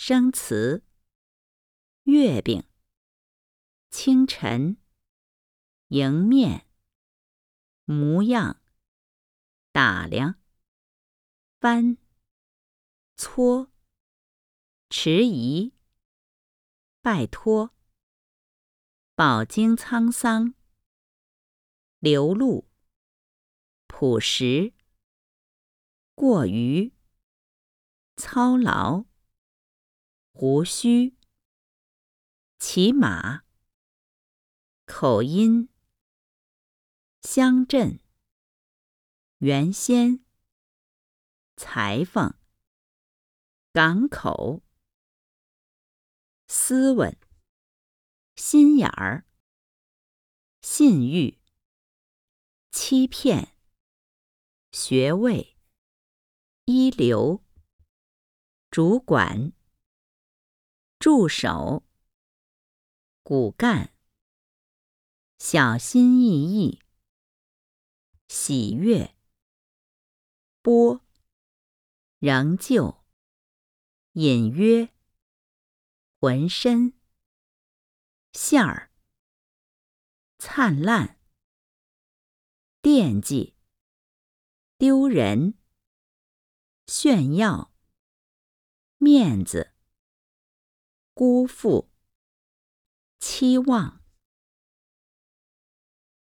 生词，月饼，清晨，迎面，模样，打量，翻，搓，迟疑，拜托，饱经沧桑，流露，朴实，过于，操劳，胡须，骑马，口音，乡镇，原先，裁缝，港口，斯文，心眼儿，信誉，欺骗，学位，一流，主管，助手，骨干，小心翼翼，喜悦，波，仍旧，隐约，浑身，馅儿，灿烂，惦记，丢人，炫耀，面子，辜负，期望。